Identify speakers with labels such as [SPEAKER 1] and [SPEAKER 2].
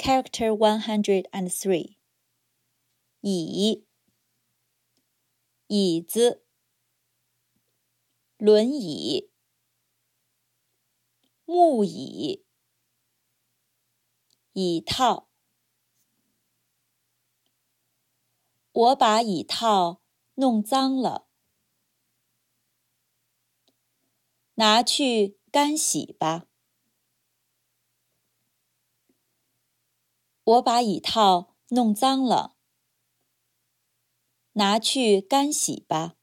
[SPEAKER 1] Character 103. 椅子，轮椅，木椅，椅套。我把椅套弄脏了，拿去干洗吧。我把椅套弄脏了，拿去干洗吧。